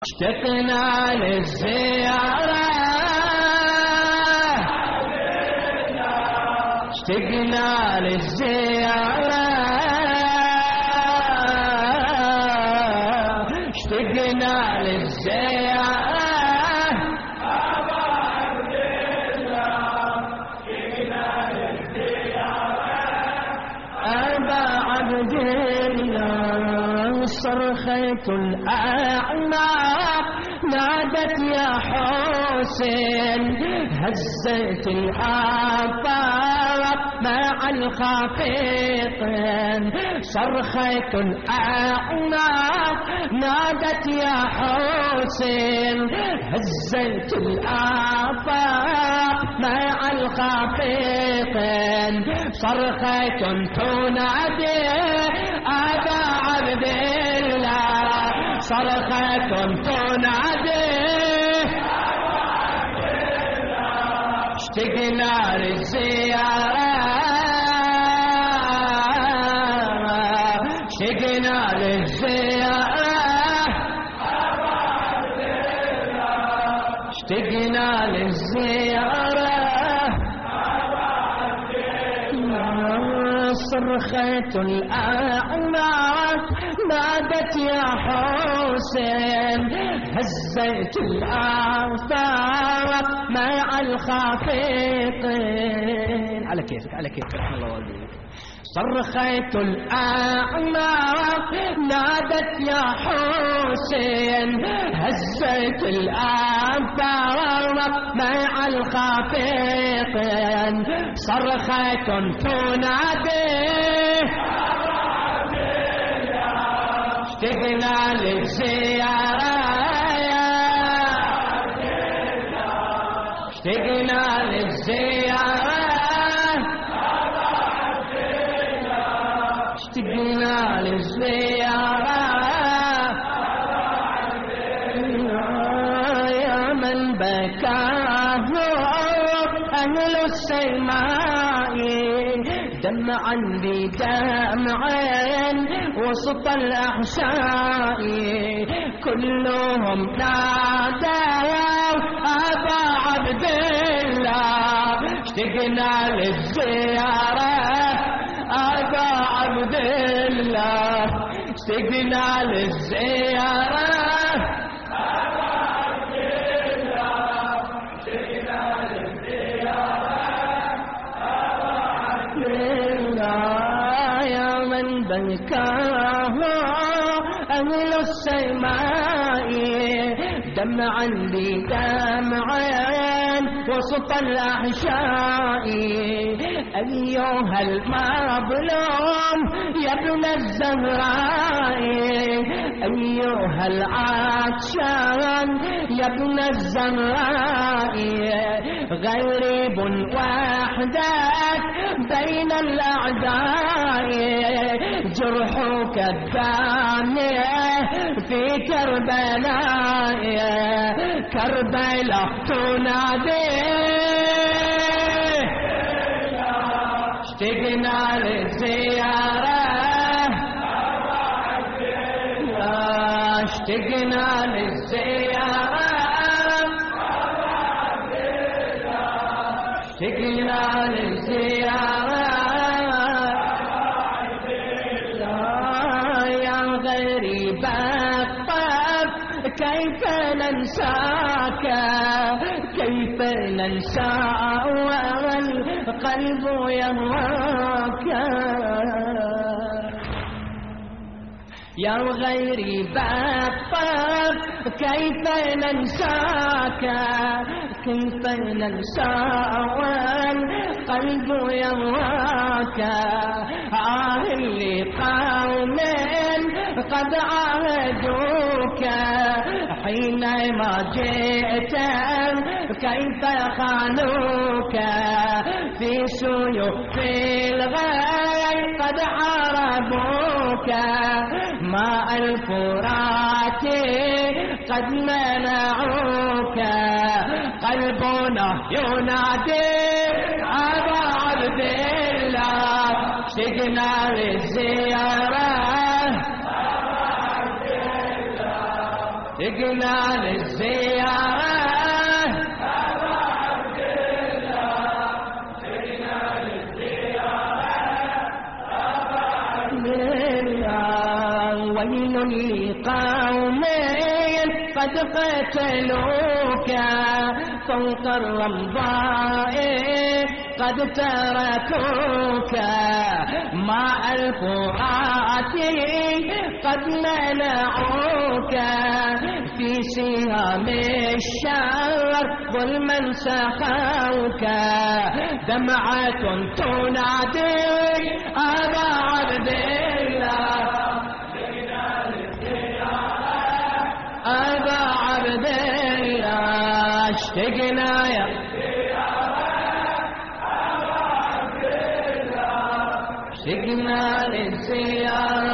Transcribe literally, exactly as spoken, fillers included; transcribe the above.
اشتقنا للزيارة اشتقنا للزيارة اشتقنا للزيارة أبا عبد الله صرخة الأعناق نادت يا حسين هزت الآفاق مع الخافقين صرخة الأعناق نادت يا حسين هزت الآفاق مع الخافقين صرخة تنادي أبا عبد الله صرخة تنادي اشتقنا للزيارة اشتقنا للزيارة اشتقنا للزيارة صرخة الأعناق نادت يا حسين هزت الآفاق مع الخافقين على كيفك على كيفك رحمة الله والديك صرخة الأعناق نادت يا حسين هزت الآفاق مع الخافقين صرخة تنادي اشتقنا للزيارة اشتقنا للزيارة اشتقنا للزيارة يا من بكاه أهل السماء دمعا بدمعين وسط الأحشاء كلهم نادوا أبا عبد الله اشتقنا للزيارة أبا عبد الله اشتقنا للزيارة أبا عبد الله اشتقنا للزيارة أبا عبد الله يا من بكاه أهل السماء دمعا بدمعين وسط الأحشاء أيها المظلوم يا ابن الزهراء أيها العطشان يا ابن الزهراء غريب وحدك بين الأعداء جرحك الدامي في كربلاء كربلاء تنادي اشتقنا للزيارة اشتقنا للزيارة اشتقنا للزيارة يا غريب الطف كيف ننساك كيف ننسى والقلب يهواك يا غريب الطف كيف ننساك كيف ننسى والقلب يهواك آه لقوم قد عاهدوك حينما جئت كيف خانوك في سيوف الغير قد حاربوك ماء الفرات قد منعوك قلبنا ينادي أبا عبد الله اشتقنا للزيارة اشتقنا للزيارة أبا عبد الله، اشتقنا للزيارة أبا عبد الله. ويل لقوم قد قتلوك فوق الرمضاء قد تركوك، ماء الفرات قد منعوك، في سهام الشر ظلما سخوك، دمعة تنادي أبا عبد الله، أبا عبد الله اشتقنا يا اشتقنا للزيارة